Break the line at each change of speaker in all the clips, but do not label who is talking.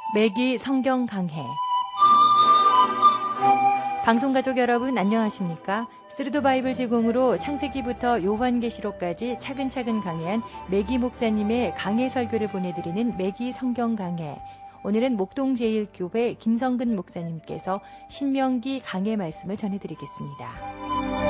매기 성경 강해. 방송가족 여러분 안녕하십니까? 스루드 바이블 제공으로 창세기부터 요한계시록까지 차근차근 강해한 매기 목사님의 강해 설교를 보내드리는 매기 성경 강해. 오늘은 목동제일교회 김성근 목사님께서 신명기 강해 말씀을 전해드리겠습니다.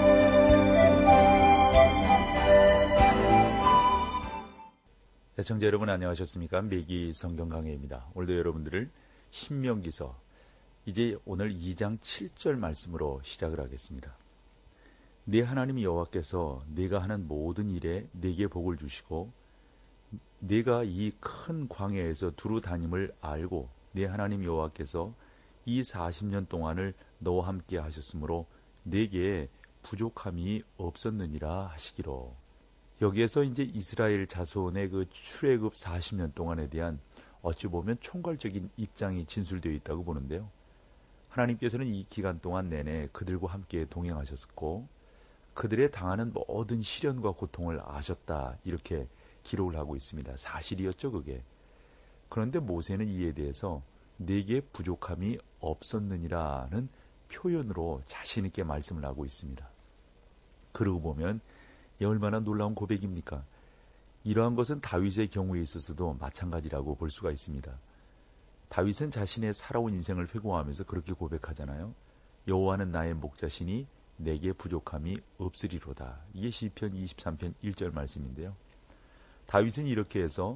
시청자 여러분 안녕하셨습니까? 매기 성경 강해입니다. 오늘도 여러분들을 신명기서 이제 오늘 2장 7절 말씀으로 시작을 하겠습니다. 네 하나님 여호와께서 네가 하는 모든 일에 네게 복을 주시고 네가 이 큰 광야에서 두루 다님을 알고 네 하나님 여호와께서 이 40년 동안을 너와 함께 하셨으므로 네게 부족함이 없었느니라 하시기로. 여기에서 이제 이스라엘 자손의 그 출애굽 40년 동안에 대한 어찌 보면 총괄적인 입장이 진술되어 있다고 보는데요. 하나님께서는 이 기간 동안 내내 그들과 함께 동행하셨고 그들의 당하는 모든 시련과 고통을 아셨다, 이렇게 기록을 하고 있습니다. 사실이었죠, 그게. 그런데 모세는 이에 대해서 네게 부족함이 없었느니라는 표현으로 자신 있게 말씀을 하고 있습니다. 그러고 보면 얼마나 놀라운 고백입니까? 이러한 것은 다윗의 경우에 있어서도 마찬가지라고 볼 수가 있습니다. 다윗은 자신의 살아온 인생을 회고하면서 그렇게 고백하잖아요. 여호와는 나의 목자시니 내게 부족함이 없으리로다. 이게 시편 23편 1절 말씀인데요. 다윗은 이렇게 해서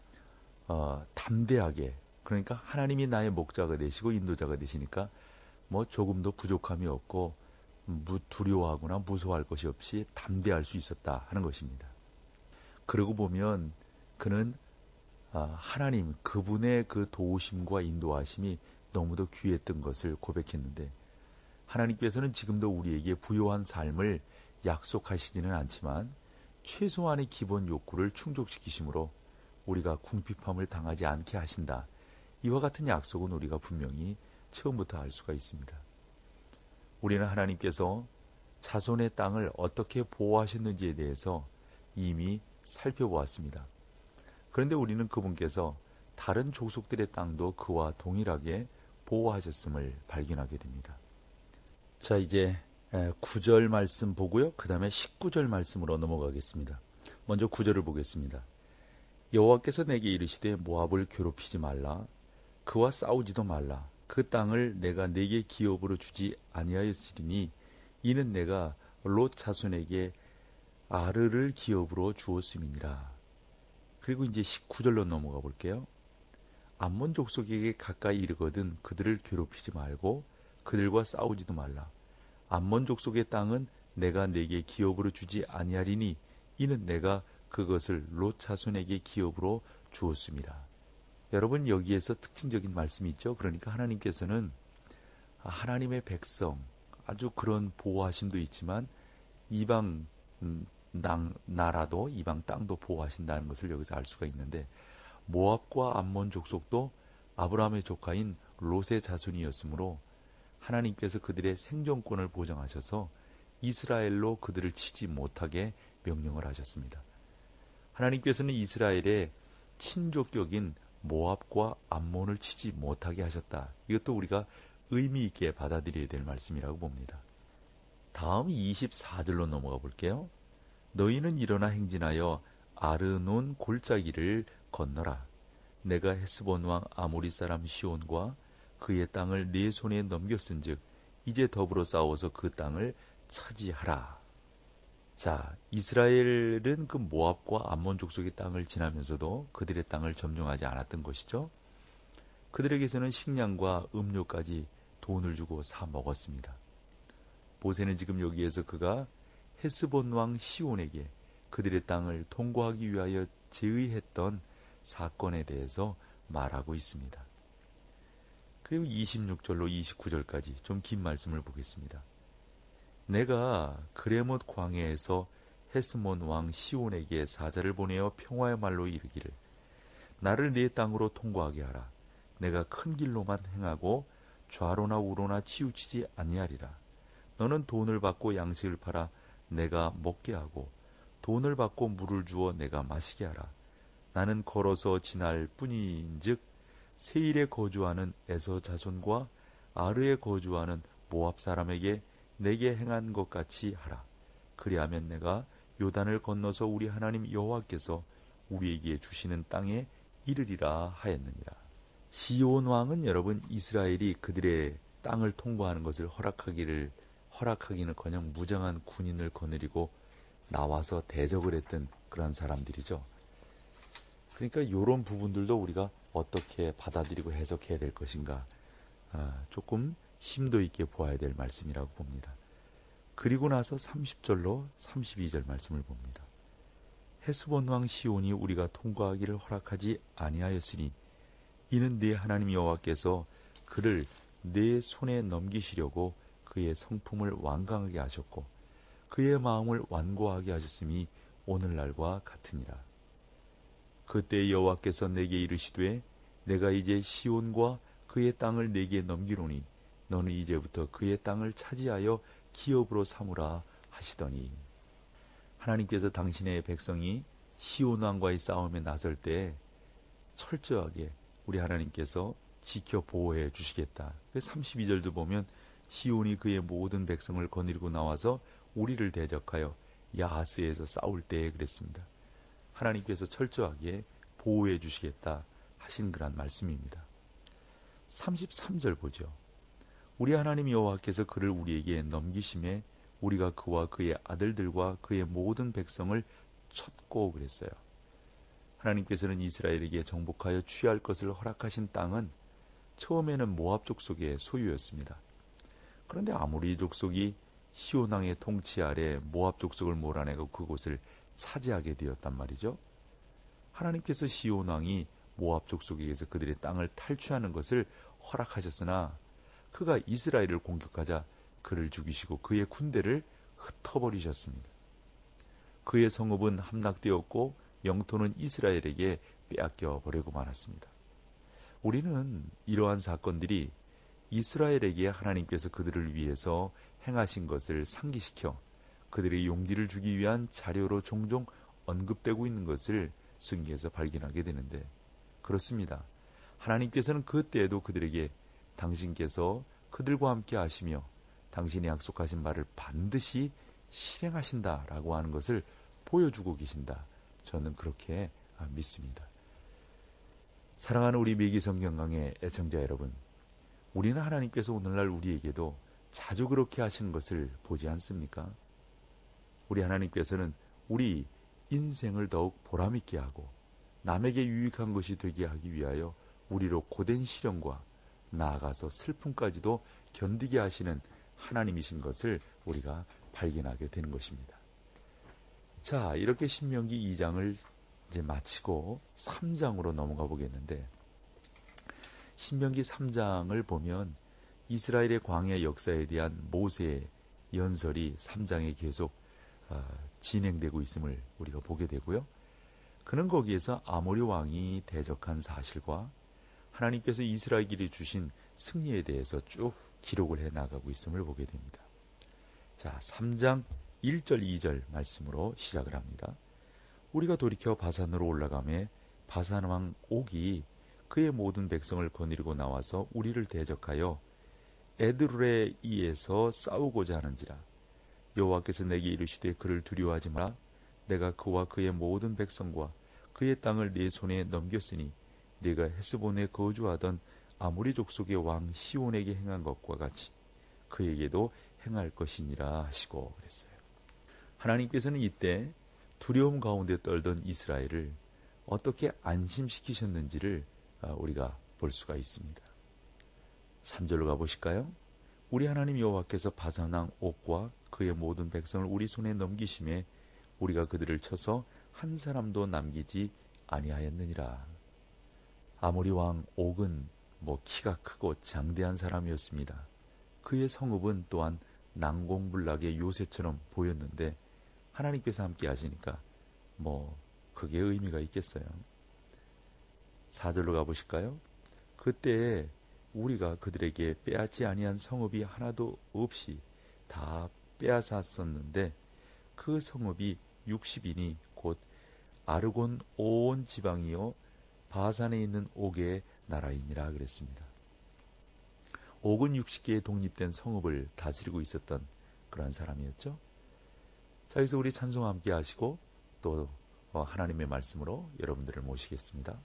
담대하게, 그러니까 하나님이 나의 목자가 되시고 인도자가 되시니까 뭐 조금도 부족함이 없고 두려워하거나 무서워할 것이 없이 담대할 수 있었다 하는 것입니다. 그러고 보면 그는 하나님 그분의 그 도우심과 인도하심이 너무도 귀했던 것을 고백했는데, 하나님께서는 지금도 우리에게 부요한 삶을 약속하시지는 않지만 최소한의 기본 욕구를 충족시키심으로 우리가 궁핍함을 당하지 않게 하신다. 이와 같은 약속은 우리가 분명히 처음부터 알 수가 있습니다. 우리는 하나님께서 자손의 땅을 어떻게 보호하셨는지에 대해서 이미 살펴보았습니다. 그런데 우리는 그분께서 다른 족속들의 땅도 그와 동일하게 보호하셨음을 발견하게 됩니다. 자, 이제 9절 말씀 보고요. 그 다음에 19절 말씀으로 넘어가겠습니다. 먼저 9절을 보겠습니다. 여호와께서 내게 이르시되 모압을 괴롭히지 말라. 그와 싸우지도 말라. 그 땅을 내가 네게 기업으로 주지 아니하였으리니 이는 내가 롯 자손에게 아르를 기업으로 주었음이니라. 그리고 이제 19절로 넘어가 볼게요. 암몬 족속에게 가까이 이르거든 그들을 괴롭히지 말고 그들과 싸우지도 말라. 암몬 족속의 땅은 내가 네게 기업으로 주지 아니하리니 이는 내가 그것을 롯 자손에게 기업으로 주었음이라. 여러분, 여기에서 특징적인 말씀이 있죠. 그러니까 하나님께서는 하나님의 백성, 아주 그런 보호하심도 있지만 이방 나라도 이방 땅도 보호하신다는 것을 여기서 알 수가 있는데, 모압과 암몬 족속도 아브라함의 조카인 롯의 자손이었으므로 하나님께서 그들의 생존권을 보장하셔서 이스라엘로 그들을 치지 못하게 명령을 하셨습니다. 하나님께서는 이스라엘의 친족격인 모압과 암몬을 치지 못하게 하셨다. 이것도 우리가 의미 있게 받아들여야 될 말씀이라고 봅니다. 다음 24절로 넘어가 볼게요. 너희는 일어나 행진하여 아르논 골짜기를 건너라. 내가 헤스본 왕 아모리 사람 시온과 그의 땅을 네 손에 넘겼은즉 이제 더불어 싸워서 그 땅을 차지하라. 자, 이스라엘은 그 모압과 암몬 족속의 땅을 지나면서도 그들의 땅을 점령하지 않았던 것이죠. 그들에게서는 식량과 음료까지 돈을 주고 사 먹었습니다. 모세는 지금 여기에서 그가 헤스본 왕 시온에게 그들의 땅을 통과하기 위하여 제의했던 사건에 대해서 말하고 있습니다. 그리고 26절로 29절까지 좀 긴 말씀을 보겠습니다. 내가 그레못 광야에서 헤스몬 왕 시온에게 사자를 보내어 평화의 말로 이르기를 나를 네 땅으로 통과하게 하라. 내가 큰 길로만 행하고 좌로나 우로나 치우치지 아니하리라. 너는 돈을 받고 양식을 팔아 내가 먹게 하고 돈을 받고 물을 주어 내가 마시게 하라. 나는 걸어서 지날 뿐인즉 세일에 거주하는 에서 자손과 아르에 거주하는 모압 사람에게 내게 행한 것 같이 하라. 그리하면 내가 요단을 건너서 우리 하나님 여호와께서 우리에게 주시는 땅에 이르리라 하였느니라. 시온 왕은 여러분 이스라엘이 그들의 땅을 통과하는 것을 허락하기는커녕 무장한 군인을 거느리고 나와서 대적을 했던 그런 사람들이죠. 그러니까 이런 부분들도 우리가 어떻게 받아들이고 해석해야 될 것인가 조금 심도 있게 보아야 될 말씀이라고 봅니다. 그리고 나서 30절로 32절 말씀을 봅니다. 헤스본 왕 시온이 우리가 통과하기를 허락하지 아니하였으니 이는 네 하나님 여호와께서 그를 네 손에 넘기시려고 그의 성품을 완강하게 하셨고 그의 마음을 완고하게 하셨음이 오늘날과 같으니라. 그때 여호와께서 내게 이르시되 내가 이제 시온과 그의 땅을 내게 넘기노니 너는 이제부터 그의 땅을 차지하여 기업으로 삼으라 하시더니, 하나님께서 당신의 백성이 시온 왕과의 싸움에 나설 때 철저하게 우리 하나님께서 지켜 보호해 주시겠다. 32절도 보면 시온이 그의 모든 백성을 거느리고 나와서 우리를 대적하여 야하스에서 싸울 때에 그랬습니다. 하나님께서 철저하게 보호해 주시겠다 하신 그런 말씀입니다. 33절 보죠. 우리 하나님 여호와께서 그를 우리에게 넘기심에 우리가 그와 그의 아들들과 그의 모든 백성을 쳤고 그랬어요. 하나님께서는 이스라엘에게 정복하여 취할 것을 허락하신 땅은 처음에는 모압 족속의 소유였습니다. 그런데 아모리 족속이 시온 왕의 통치 아래 모압 족속을 몰아내고 그곳을 차지하게 되었단 말이죠. 하나님께서 시온 왕이 모압 족속에게서 그들의 땅을 탈취하는 것을 허락하셨으나 그가 이스라엘을 공격하자 그를 죽이시고 그의 군대를 흩어버리셨습니다. 그의 성읍은 함락되었고 영토는 이스라엘에게 빼앗겨 버리고 말았습니다. 우리는 이러한 사건들이 이스라엘에게 하나님께서 그들을 위해서 행하신 것을 상기시켜 그들의 용기를 주기 위한 자료로 종종 언급되고 있는 것을 성경에서 발견하게 되는데, 그렇습니다. 하나님께서는 그때에도 그들에게 당신께서 그들과 함께 하시며 당신이 약속하신 말을 반드시 실행하신다라고 하는 것을 보여주고 계신다. 저는 그렇게 믿습니다. 사랑하는 우리 매기성경강의 애청자 여러분, 우리는 하나님께서 오늘날 우리에게도 자주 그렇게 하시는 것을 보지 않습니까? 우리 하나님께서는 우리 인생을 더욱 보람있게 하고 남에게 유익한 것이 되게 하기 위하여 우리로 고된 시련과 나아가서 슬픔까지도 견디게 하시는 하나님이신 것을 우리가 발견하게 되는 것입니다. 자, 이렇게 신명기 2장을 이제 마치고 3장으로 넘어가 보겠는데, 신명기 3장을 보면 이스라엘의 광야 역사에 대한 모세의 연설이 3장에 계속 진행되고 있음을 우리가 보게 되고요. 그는 거기에서 아모리 왕이 대적한 사실과 하나님께서 이스라엘에게 주신 승리에 대해서 쭉 기록을 해 나가고 있음을 보게 됩니다. 자, 3장 1절 2절 말씀으로 시작을 합니다. 우리가 돌이켜 바산으로 올라가매 바산 왕 옥이 그의 모든 백성을 거느리고 나와서 우리를 대적하여 에드루레이에서 싸우고자 하는지라. 여호와께서 내게 이르시되 그를 두려워하지 마라. 내가 그와 그의 모든 백성과 그의 땅을 네 손에 넘겼으니 네가 헤스본에 거주하던 아모리 족속의 왕 시온에게 행한 것과 같이 그에게도 행할 것이니라 하시고 그랬어요. 하나님께서는 이때 두려움 가운데 떨던 이스라엘을 어떻게 안심시키셨는지를 우리가 볼 수가 있습니다. 3절로 가보실까요? 우리 하나님 여호와께서 바산 왕 옥과 그의 모든 백성을 우리 손에 넘기심에 우리가 그들을 쳐서 한 사람도 남기지 아니하였느니라. 아모리 왕 옥은 키가 크고 장대한 사람이었습니다. 그의 성읍은 또한 난공불락의 요새처럼 보였는데 하나님께서 함께 하시니까 그게 의미가 있겠어요. 4절로 가보실까요? 그때에 우리가 그들에게 빼앗지 아니한 성읍이 하나도 없이 다 빼앗았었는데 그 성읍이 60인이 곧 아르곤 온 지방이요 바산에 있는 옥의 나라이니라 그랬습니다. 옥은 60개의 독립된 성읍을 다스리고 있었던 그러한 사람이었죠. 자, 여기서 우리 찬송 함께 하시고 또 하나님의 말씀으로 여러분들을 모시겠습니다.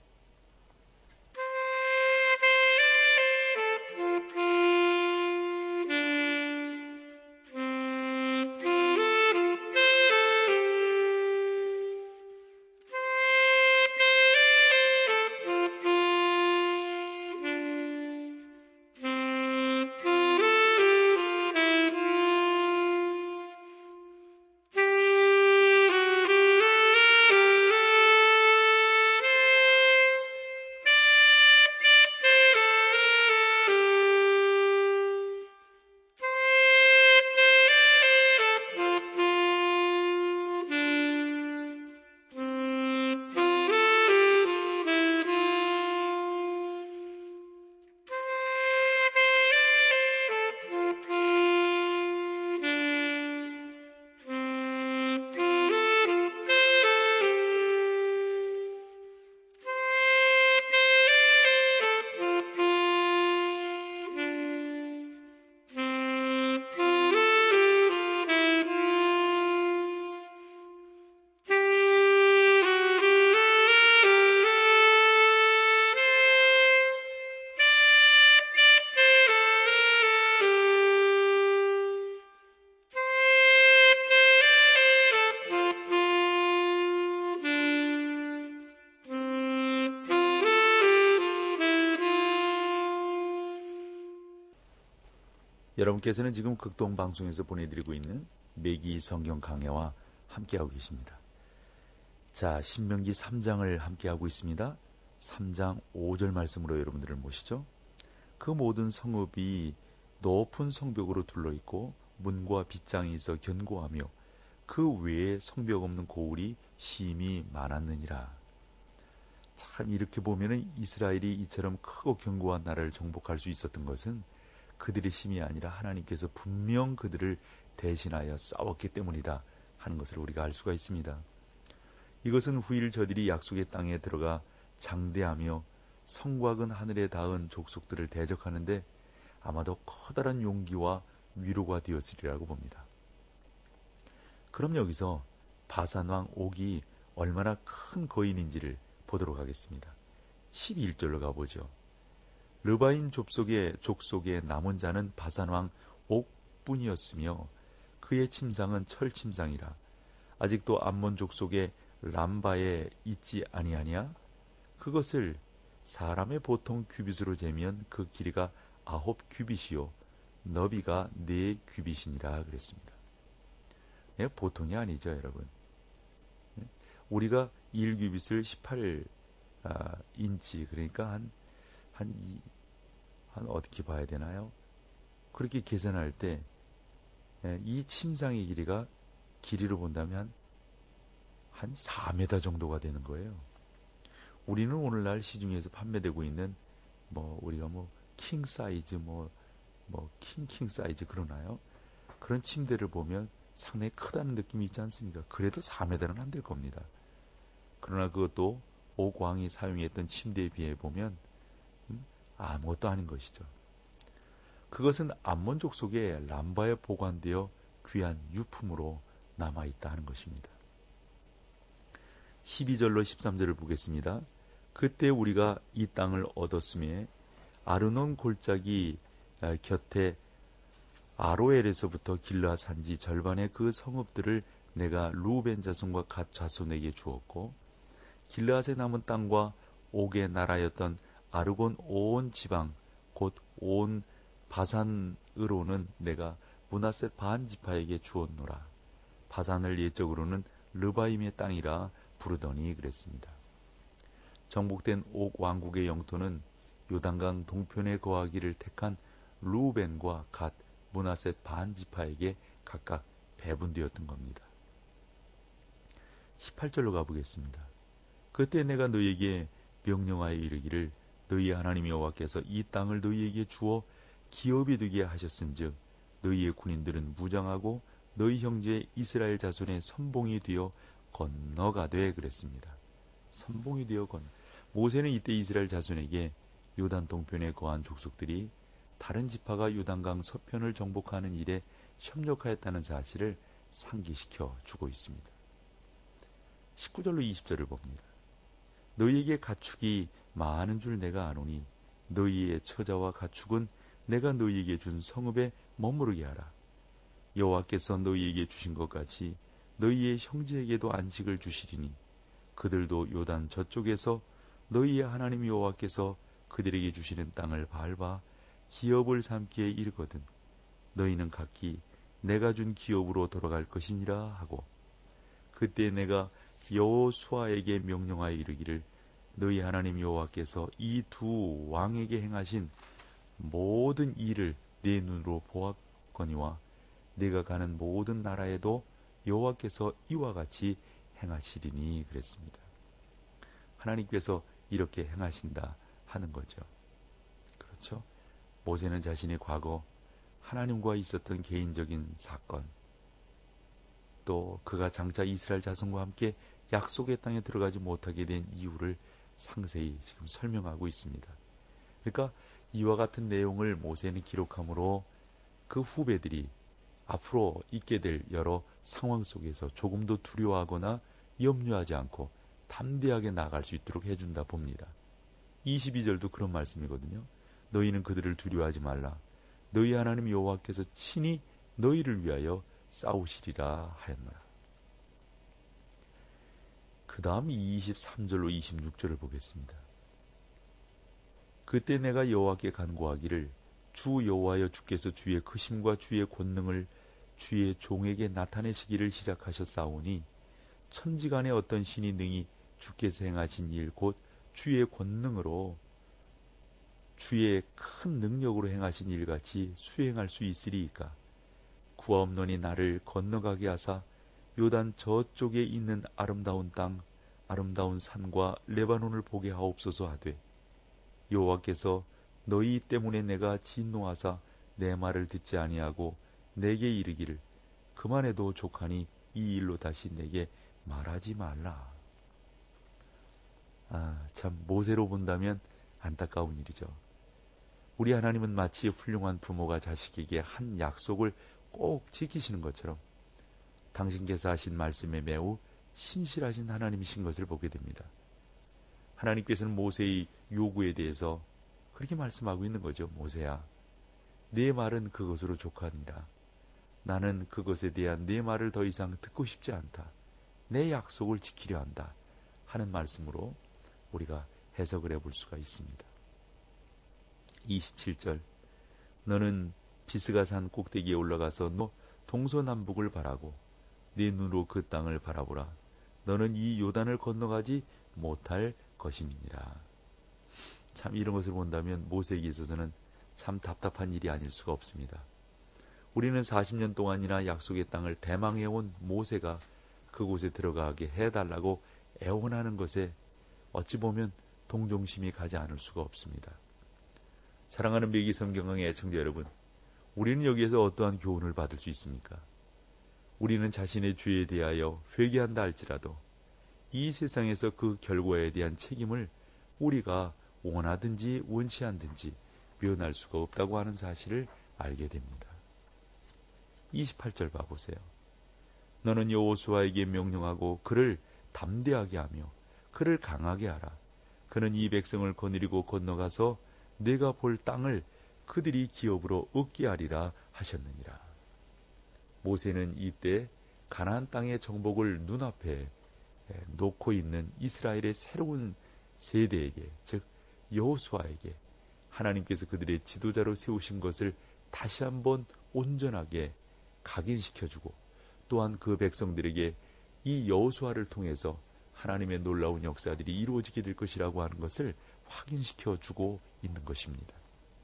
여러분께서는 지금 극동방송에서 보내드리고 있는 매기 성경 강해와 함께하고 계십니다. 자, 신명기 3장을 함께하고 있습니다. 3장 5절 말씀으로 여러분들을 모시죠. 그 모든 성읍이 높은 성벽으로 둘러있고 문과 빗장이 있어 견고하며 그 외에 성벽 없는 고을이 심히 많았느니라. 참 이렇게 보면은 이스라엘이 이처럼 크고 견고한 나라를 정복할 수 있었던 것은 그들의 힘이 아니라 하나님께서 분명 그들을 대신하여 싸웠기 때문이다 하는 것을 우리가 알 수가 있습니다. 이것은 후일 저들이 약속의 땅에 들어가 장대하며 성과 근 하늘에 닿은 족속들을 대적하는데 아마도 커다란 용기와 위로가 되었으리라고 봅니다. 그럼 여기서 바산왕 옥이 얼마나 큰 거인인지를 보도록 하겠습니다. 11절로 가보죠. 르바인 족속의 남은 자는 바산왕 옥뿐이었으며 그의 침상은 철침상이라. 아직도 암몬 족속의 람바에 있지 아니하냐? 그것을 사람의 보통 규빗으로 재면 그 길이가 9규빗이요 너비가 4규빗이니라 그랬습니다. 예, 보통이 아니죠, 여러분. 우리가 1규빗을 18인치 그러니까 한 어떻게 봐야 되나요? 그렇게 계산할 때 이 침상의 길이로 본다면 한 4m 정도가 되는 거예요. 우리는 오늘날 시중에서 판매되고 있는 우리가 킹 사이즈 킹 사이즈 그러나요? 그런 침대를 보면 상당히 크다는 느낌이 있지 않습니까? 그래도 4m는 안 될 겁니다. 그러나 그것도 옥왕이 사용했던 침대에 비해 보면 아무것도 아닌 것이죠. 그것은 암몬 족속의 람바에 보관되어 귀한 유품으로 남아있다 하는 것입니다. 12절로 13절을 보겠습니다. 그때 우리가 이 땅을 얻었음에 아르논 골짜기 곁에 아로엘에서부터 길르앗 산지 절반의 그 성읍들을 내가 루벤 자손과 갓 자손에게 주었고 길르앗에 남은 땅과 옥의 나라였던 아르곤 온 지방 곧 온 바산으로는 내가 므낫셋 반 지파에게 주었노라. 바산을 예적으로는 르바임의 땅이라 부르더니 그랬습니다. 정복된 옥 왕국의 영토는 요단강 동편에 거하기를 택한 루벤과 갓, 므낫셋 반 지파에게 각각 배분되었던 겁니다. 18절로 가보겠습니다. 그때 내가 너희에게 명령하여 이르기를 너희 하나님 여호와께서 이 땅을 너희에게 주어 기업이 되게 하셨은즉 너희의 군인들은 무장하고 너희 형제 이스라엘 자손의 선봉이 되어 건너가되 그랬습니다. 선봉이 되어 모세는 이때 이스라엘 자손에게 요단 동편에 거한 족속들이 다른 지파가 요단강 서편을 정복하는 일에 협력하였다는 사실을 상기시켜 주고 있습니다. 19절로 20절을 봅니다. 너희에게 가축이 많은 줄 내가 아노니 너희의 처자와 가축은 내가 너희에게 준 성읍에 머무르게 하라. 여호와께서 너희에게 주신 것 같이 너희의 형제에게도 안식을 주시리니 그들도 요단 저쪽에서 너희의 하나님 여호와께서 그들에게 주시는 땅을 밟아 기업을 삼기에 이르거든 너희는 각기 내가 준 기업으로 돌아갈 것이니라 하고 그때 내가 여호수아에게 명령하여 이르기를 너희 하나님 여호와께서 이 두 왕에게 행하신 모든 일을 내 눈으로 보았거니와 내가 가는 모든 나라에도 여호와께서 이와 같이 행하시리니 그랬습니다. 하나님께서 이렇게 행하신다 하는 거죠. 그렇죠? 모세는 자신의 과거 하나님과 있었던 개인적인 사건 또 그가 장차 이스라엘 자손과 함께 약속의 땅에 들어가지 못하게 된 이유를 상세히 지금 설명하고 있습니다. 그러니까 이와 같은 내용을 모세는 기록함으로 그 후배들이 앞으로 있게 될 여러 상황 속에서 조금도 두려워하거나 염려하지 않고 담대하게 나아갈 수 있도록 해준다 봅니다. 22절도 그런 말씀이거든요. 너희는 그들을 두려워하지 말라. 너희 하나님 여호와께서 친히 너희를 위하여 싸우시리라 하였노라. 그 다음 23절로 26절을 보겠습니다. 그때 내가 여호와께 간구하기를 주 여호와여 주께서 주의 크심과 주의 권능을 주의 종에게 나타내시기를 시작하셨사오니 천지간에 어떤 신이 능히 주께서 행하신 일 곧 주의 권능으로 주의 큰 능력으로 행하신 일같이 수행할 수 있으리이까. 구하옵노니 나를 건너가게 하사 요단 저쪽에 있는 아름다운 땅 아름다운 산과 레바논을 보게 하옵소서 하되 여호와께서 너희 때문에 내가 진노하사 내 말을 듣지 아니하고 내게 이르기를 그만해도 족하니 이 일로 다시 내게 말하지 말라. 참 모세로 본다면 안타까운 일이죠. 우리 하나님은 마치 훌륭한 부모가 자식에게 한 약속을 꼭 지키시는 것처럼 당신께서 하신 말씀에 매우 신실하신 하나님이신 것을 보게 됩니다. 하나님께서는 모세의 요구에 대해서 그렇게 말씀하고 있는 거죠. 모세야, 네 말은 그것으로 족하니라. 나는 그것에 대한 네 말을 더 이상 듣고 싶지 않다. 내 약속을 지키려 한다. 하는 말씀으로 우리가 해석을 해볼 수가 있습니다. 27절 너는 비스가산 꼭대기에 올라가서 너 동서남북을 바라고 네 눈으로 그 땅을 바라보라. 너는 이 요단을 건너가지 못할 것임이니라. 참 이런 것을 본다면 모세에게 있어서는 참 답답한 일이 아닐 수가 없습니다. 우리는 40년 동안이나 약속의 땅을 대망해온 모세가 그곳에 들어가게 해달라고 애원하는 것에 어찌 보면 동정심이 가지 않을 수가 없습니다. 사랑하는 매기 성경강의 애청자 여러분, 우리는 여기에서 어떠한 교훈을 받을 수 있습니까? 우리는 자신의 죄에 대하여 회개한다 할지라도 이 세상에서 그 결과에 대한 책임을 우리가 원하든지 원치 않든지 면할 수가 없다고 하는 사실을 알게 됩니다. 28절 봐보세요. 너는 여호수아에게 명령하고 그를 담대하게 하며 그를 강하게 하라. 그는 이 백성을 거느리고 건너가서 내가 볼 땅을 그들이 기업으로 얻게 하리라 하셨느니라. 모세는 이때 가나안 땅의 정복을 눈앞에 놓고 있는 이스라엘의 새로운 세대에게, 즉 여호수아에게 하나님께서 그들의 지도자로 세우신 것을 다시 한번 온전하게 각인시켜주고 또한 그 백성들에게 이 여호수아를 통해서 하나님의 놀라운 역사들이 이루어지게 될 것이라고 하는 것을 확인시켜주고 있는 것입니다.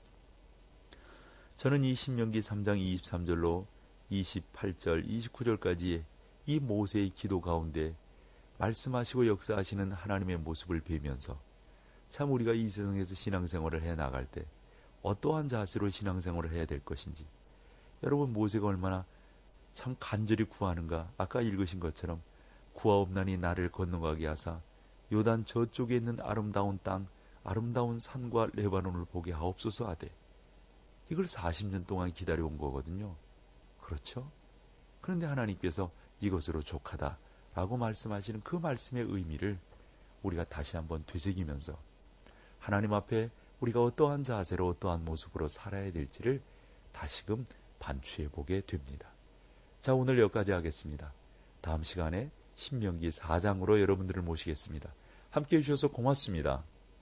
저는 이 신명기 3장 23절로 28절, 29절까지의 이 모세의 기도 가운데 말씀하시고 역사하시는 하나님의 모습을 뵈면서 참 우리가 이 세상에서 신앙생활을 해나갈 때 어떠한 자세로 신앙생활을 해야 될 것인지, 여러분 모세가 얼마나 참 간절히 구하는가. 아까 읽으신 것처럼 구하옵나니 나를 건너가게 하사 요단 저쪽에 있는 아름다운 땅, 아름다운 산과 레바논을 보게 하옵소서 하되, 이걸 40년 동안 기다려온 거거든요. 그렇죠? 그런데 하나님께서 이것으로 족하다라고 말씀하시는 그 말씀의 의미를 우리가 다시 한번 되새기면서 하나님 앞에 우리가 어떠한 자세로 어떠한 모습으로 살아야 될지를 다시금 반추해 보게 됩니다. 자, 오늘 여기까지 하겠습니다. 다음 시간에 신명기 4장으로 여러분들을 모시겠습니다. 함께해 주셔서 고맙습니다.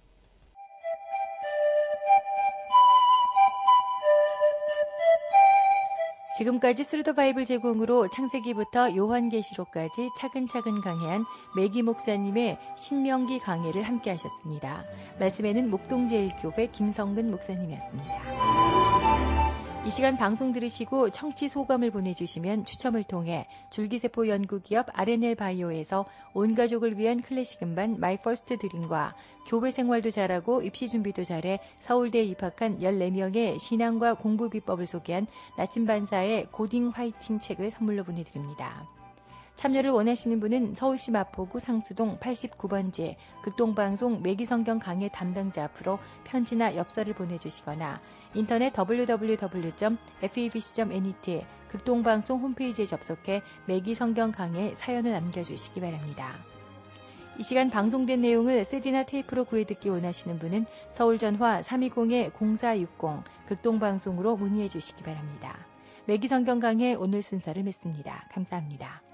지금까지 스루더 바이블 제공으로 창세기부터 요한계시록까지 차근차근 강해한 매기 목사님의 신명기 강해를 함께 하셨습니다. 말씀에는 목동제일교회 김성근 목사님이었습니다. 이 시간 방송 들으시고 청취 소감을 보내주시면 추첨을 통해 줄기세포 연구기업 RNL 바이오에서 온 가족을 위한 클래식 음반 마이 퍼스트 드림과 교회 생활도 잘하고 입시 준비도 잘해 서울대에 입학한 14명의 신앙과 공부 비법을 소개한 나침반사의 고딩 화이팅 책을 선물로 보내드립니다. 참여를 원하시는 분은 서울시 마포구 상수동 89번지 극동방송 매기성경 강해 담당자 앞으로 편지나 엽서를 보내주시거나 인터넷 www.febc.net 극동방송 홈페이지에 접속해 매기성경 강해 사연을 남겨주시기 바랍니다. 이 시간 방송된 내용을 CD나 테이프로 구해듣기 원하시는 분은 서울전화 320-0460 극동방송으로 문의해 주시기 바랍니다. 매기성경 강해 오늘 순서를 맺습니다. 감사합니다.